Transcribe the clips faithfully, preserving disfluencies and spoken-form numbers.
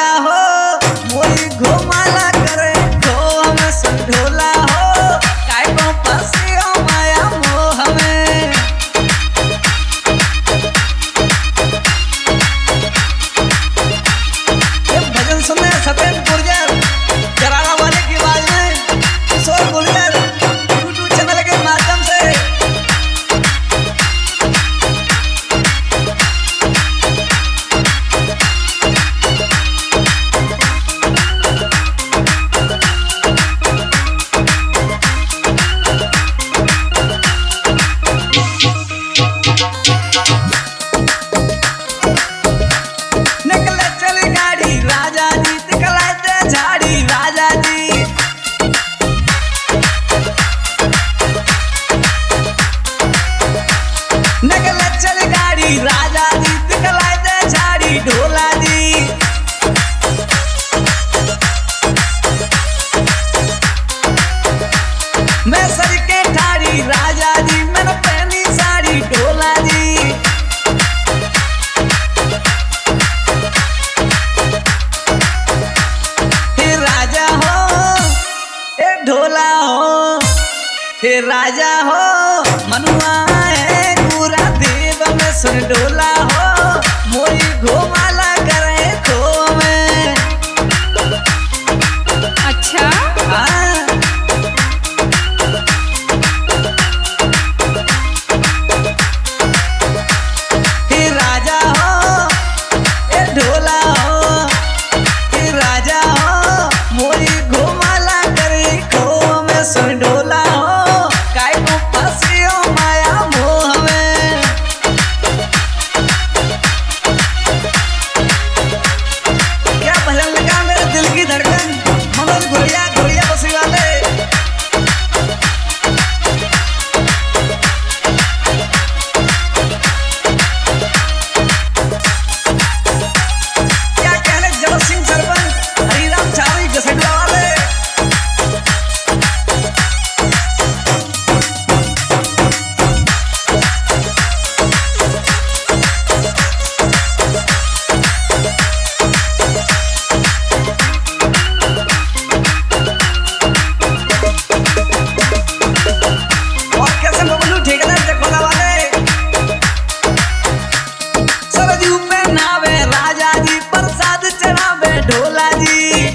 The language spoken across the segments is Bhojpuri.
राजा हो मोरी घुमाला करे खो हमें सुन ढोला हो काय को पसियो माया मोह में ये भजन सुनने सतेन गुर्जर करारा वाले की आवाज में किशोर गुर्जर यूट्यूब चैनल के माध्यम से निकले चली गाड़ी राजा जी निकलाते झाड़ी राजा जी निकले चली गाड़ी राजा जी निकलाते झाड़ी ढोला जी मैं सर के ठाड़ी राजा जी मैंने पहनी साड़ी ढोला जी हे राजा हो हे ढोला हो हे राजा हो मनुआ है पूरा देव में सुन ढोला हो मोरी घुमाला करे खो में अच्छा हाँ। हे राजा हो हे ढोला हो हे राजा हो मोरी घुमाला करे खो में सुन ढोला हो काय को फसियो माया मोह में क्या भजन लगा मेरे दिल की धड़कन मनोज घोड़िया घोड़िया बसी वाले क्या कहने जगत सिंह सरपंच हरिराम चारी जसडा वाले और कैसे बबलू ठेकेदार जखोला वाले सरजू पे नावे राजा जी प्रसाद चढ़ावे ढोला जी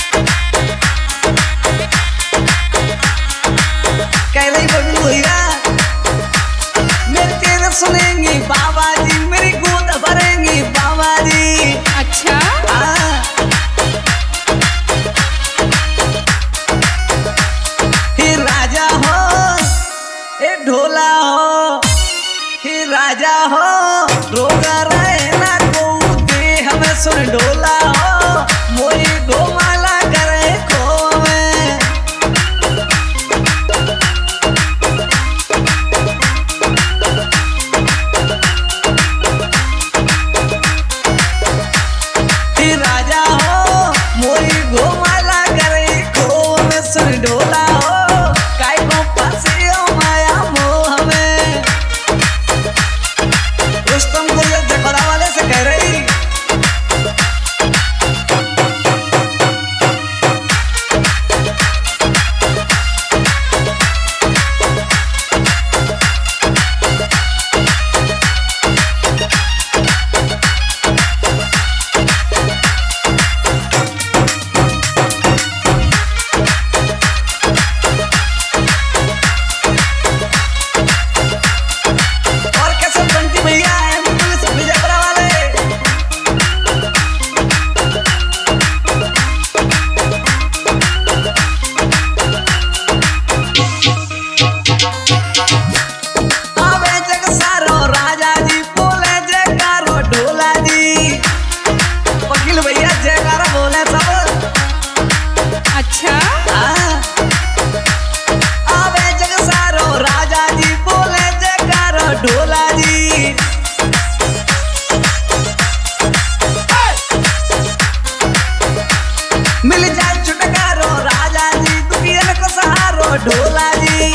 कहले ही बबलू भैया मेरे तेरे सुनेंगी बाबा जी मेरी गोद भरेंगी बाबा जी अच्छा हाँ। हे राजा हो हे ढोला हो हे राजा हो रोगा रहे ना को दे हमें सुन ढोला हो मोरी घुमाला करे खो में हे राजा हो मोरी घुमाला करे खो में सुन ढोला हो काय को फसियो माया मोह में रुस्तम को ये जखड़ा वाले से कह रही और कैसे बंटी भैया एम्बुलेंस विजयपुरा वाले आवे जग सारो राजा जी बोले जयकारो ढोला जी वकील भैया जयकारा बोले सब अच्छा हाँ। आवे जग सारो राजा जी बोले जयकारो ढोला जी मिल जाए छुटकारो राजा जी दुनिया को सहारो ढोला जी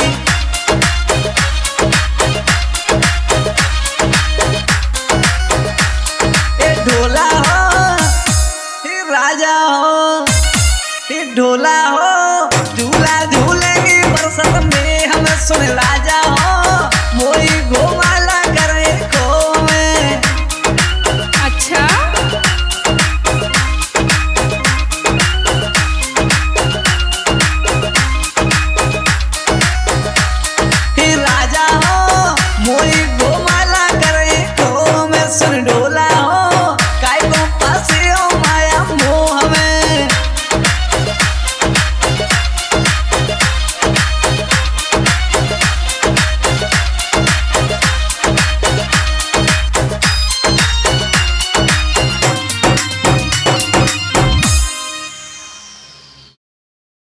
ए ढोला हो हे राजा राजा हो ये ढोला हो झूला झूलेंगे बरसात में हम सुन राजा